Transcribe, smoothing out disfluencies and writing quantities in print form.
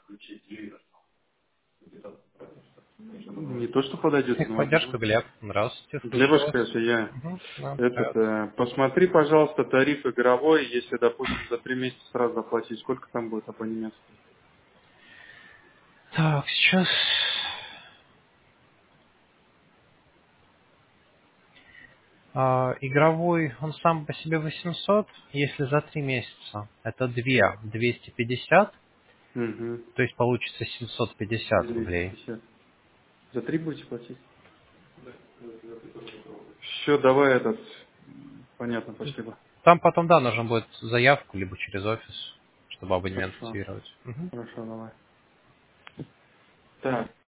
Не то, что подойдет, но Поддержка, возможно. Глеб. Здравствуйте, слушаю Глебушка, вас. это я. Да, Этот, привет. посмотри, пожалуйста, тариф игровой, если, допустим, за 3 месяца сразу оплатить, сколько там будет абонемент? Так, сейчас... игровой, он сам по себе 800, если за 3 месяца. Это 250, Угу. то есть получится 750 рублей. 250. За 3 будете платить? Все, давай этот. Понятно, спасибо. Там потом, да, нужно будет заявку, либо через офис, чтобы абонемент Хорошо. активировать. Мгм. Хорошо, давай. Так.